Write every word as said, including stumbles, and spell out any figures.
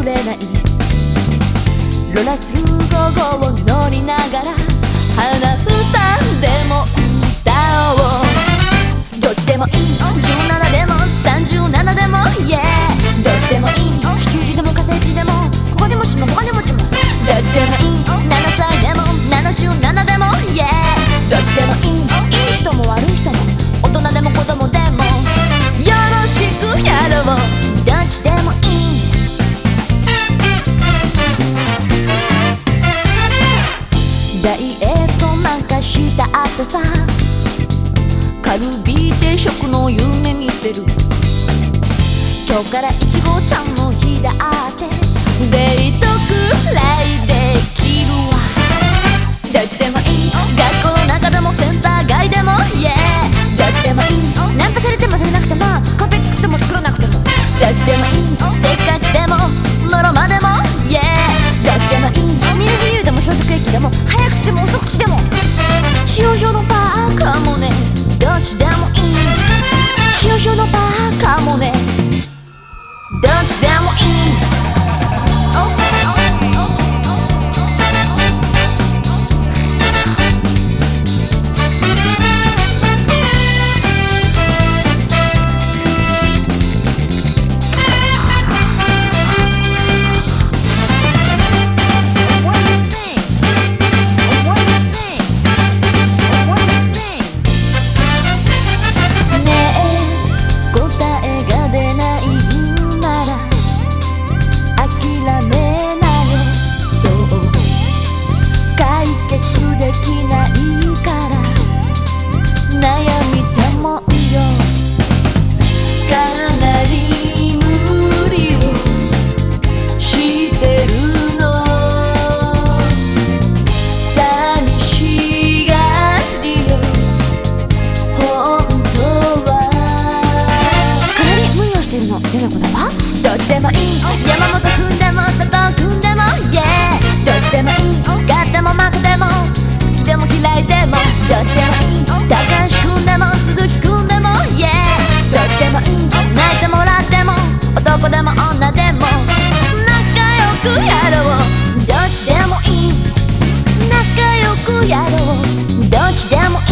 れないロラする午後を乗りながら花歌でも歌おう。どっちでもいいじゅうななでもさんじゅうななでも Yeah どっちでもいい地球人でも火星人でもここでもしもここでもちもどっちでもいいななさいでもななじゅうななでも Yeah どっちでもいいいい人も悪い人も大人でも子供でもよろしくやろう。どっちでもいいダイエットなんかしたってさカルビ定食の夢見てる。今日からいちごちゃんの日だってデートくらいできるわ。どっちでもいい学校の中でもセンター街でも Yeah どっちでもいいナンパされてもされなくてもカフェ作っても作らなくてもどっちでもいいせっかちでものろまでも Yeah どっちでもいいミルフィーユでもショートケーキでも早口でも遅口でも塩塩のバーかもね。どっちでもいい塩塩のバーかもね。どっちでもいいどっちでもいい山本くんでも佐藤くんでも Yeah どっちでもいい勝っても負けても好きでも嫌いでもどっちでもいい高橋くんでも鈴木くんでも Yeah どっちでもいい泣いてもらっても男でも女でも仲良くやろう。どっちでもいい仲良くやろう。どっちでもいい